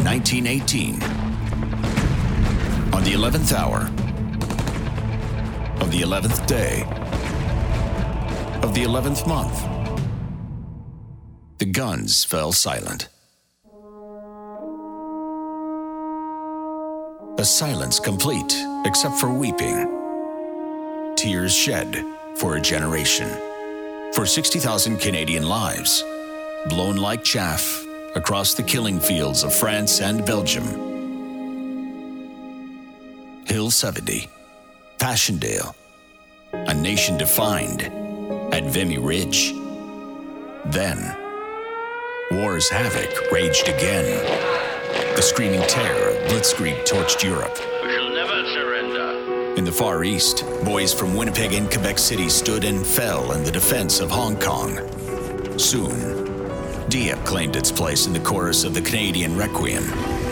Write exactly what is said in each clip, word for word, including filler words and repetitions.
nineteen eighteen, on the eleventh hour of the eleventh day of the eleventh month, the guns fell silent. A silence complete, except for weeping. Tears shed for a generation. For sixty thousand Canadian lives, blown like chaff across the killing fields of France and Belgium. Hill seventy, Passchendaele, a nation defined at Vimy Ridge. Then, war's havoc raged again. The screaming terror of Blitzkrieg torched Europe. We shall never surrender. In the Far East, boys from Winnipeg and Quebec City stood and fell in the defense of Hong Kong. Soon, Dieppe claimed its place in the chorus of the Canadian Requiem.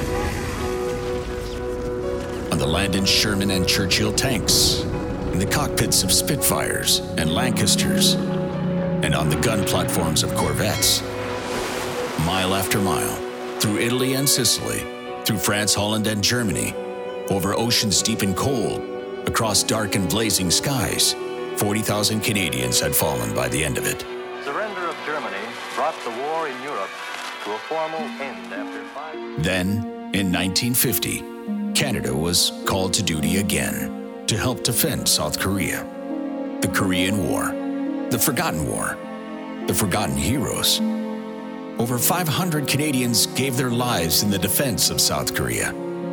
On the Landon, Sherman, and Churchill tanks, in the cockpits of Spitfires and Lancasters, and on the gun platforms of Corvettes. Mile after mile, through Italy and Sicily, through France, Holland, and Germany, over oceans deep and cold, across dark and blazing skies, forty thousand Canadians had fallen by the end of it. Surrender of Germany brought the war in Europe to a formal end after five... Then, in nineteen fifty, Canada was called to duty again to help defend South Korea. The Korean War, the Forgotten War, the Forgotten Heroes. Over five hundred Canadians gave their lives in the defense of South Korea.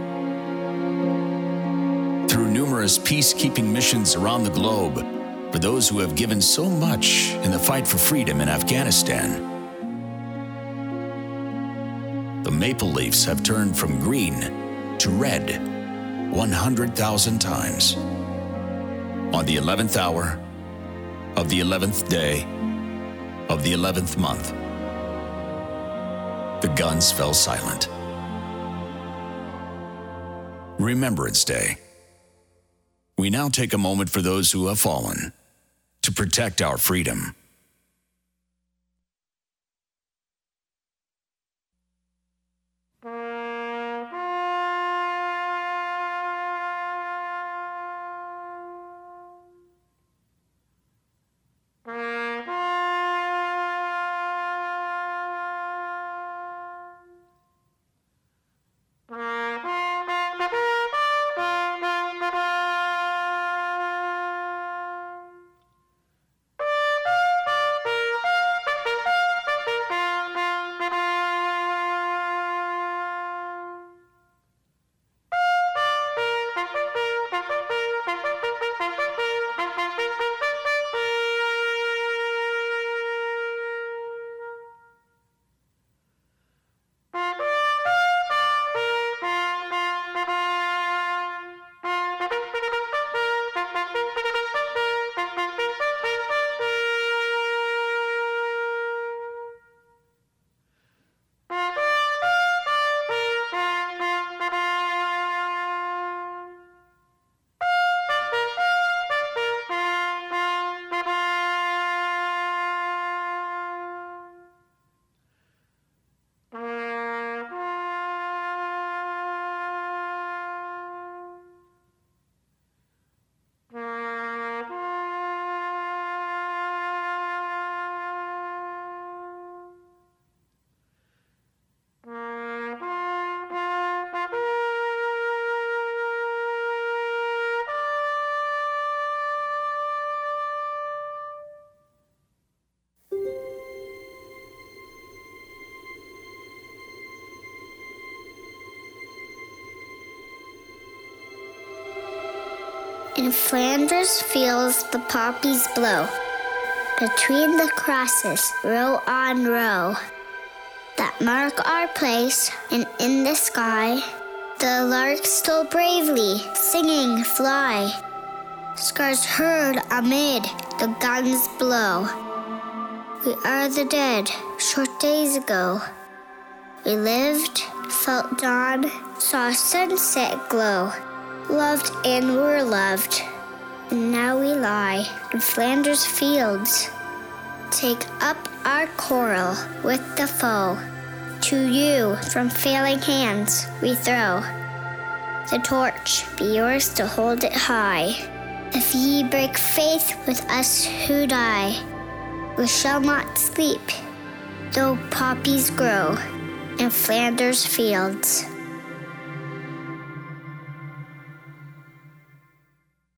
Through numerous peacekeeping missions around the globe, for those who have given so much in the fight for freedom in Afghanistan, the maple leaves have turned from green to red one hundred thousand times. On the eleventh hour of the eleventh day of the eleventh month, the guns fell silent. Remembrance Day. We now take a moment for those who have fallen, to protect our freedom. In Flanders fields the poppies blow, between the crosses, row on row, that mark our place, and in the sky, the larks still bravely singing fly, scars heard amid the guns blow. We are the dead, short days ago. We lived, felt dawn, saw sunset glow, loved and were loved, and now we lie in Flanders fields. Take up our quarrel with the foe, To you from failing hands we throw the torch, be yours to hold it high. If ye break faith with us who die, we shall not sleep, though poppies grow in Flanders fields.